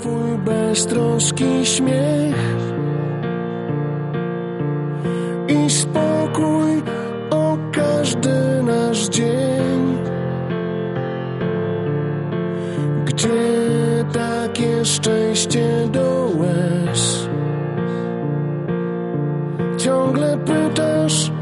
Twój beztroski śmiech i spokój o każdy nasz dzień. Gdzie takie szczęście do łez? Ciągle pytasz,